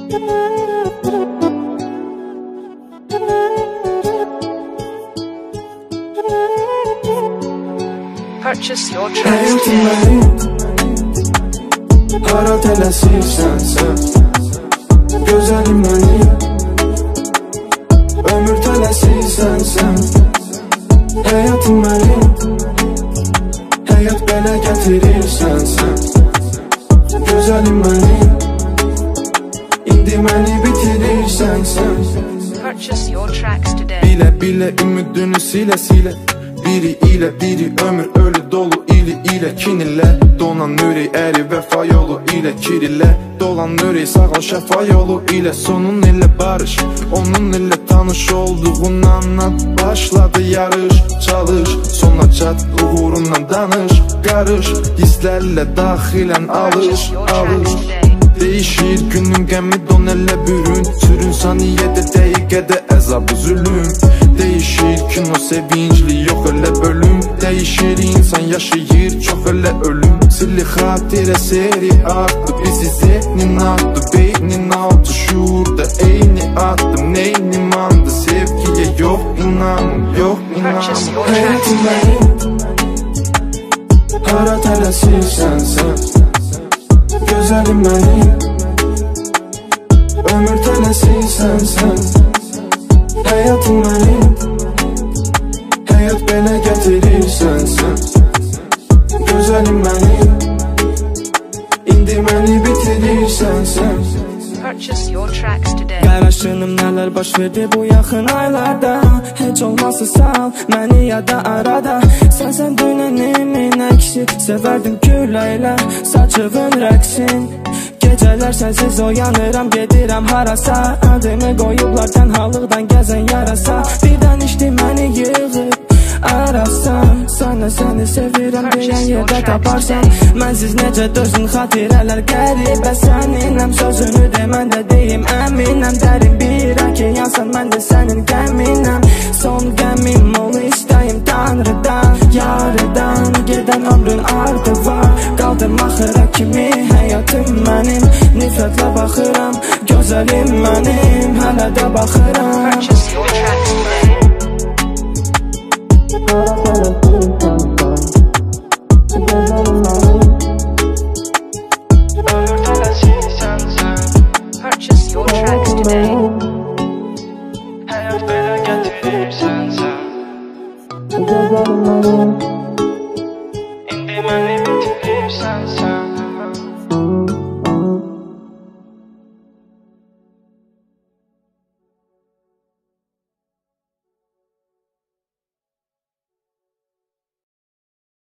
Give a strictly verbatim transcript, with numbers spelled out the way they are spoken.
Purchase your tracks today. Hara tələsirsən sən, gözəlim mənim. Ömür tələsirsən sən, həyatım mənim. Həyat belə gətirirsən sən, gözəlim mənim. İndi məni bitirirsən sən. Purchase your tracks today. Bilə bilə ümidini silə silə, biri ilə biri ömür ölü dolu ili ilə. Kin ilə donan ürək əri vəfa yolu ilə. Kir ilə dolan ürək sağal şəfa yolu ilə. Sonun ilə barış, onun ilə tanış olduğundan başladı yarış. Çalış, sona çat, uğurundan danış. Qarış, hisslərlə daxilən alış, alış. Değişir günün qəmi don elə bürün. Sürün saniyədə, dəqiqədə əzabı zülüm. Değişir kino sevincli, yox elə bölüm. Değişir insan yaşayır, çox elə ölüm. Silli xatirə seri arttı, bizi zehnin attı. Beynin altı şuurda eyni attım. Neynim andı, sevgiyə yox inanım, yox inanım. Həyatım mənim, hara tələsirsən sən, gözəlim mənim. Ömür tələsirsən sən, həyatım mənim. Həyat belə gətirirsən sən, gözəlim mənim. İndi məni bitirirsən sən. Purchase your tracks today. Qaraşınım nələr baş verdi bu yaxın aylarda. Heç olmazsa sal məni yada arada. Sənsən dünənimin əksi, sevərdim küləylə saçığın rəqsin. Gecələr sənsiz oyanıram, gedirəm harasa. Adımı qoyublar tənhalıqdan gəzən yarasa. Birdən içdi məni yığıb arasan, sana səni sevirəm deyən yerdə taparsan. Mənsiz necə dörsün xatirələr qəribə səninəm. Sözünü demən də deyim əminəm. Dərin bir okeansan, mən də sənin qəminəm. Son qəmim ol istəyim Tanrıdan, yarıdan gedən ömrün ardı var. Qaldım axıra kimi həyatım mənim. Nifrətlə baxıram, gözəlim mənim, hələ də baxıram.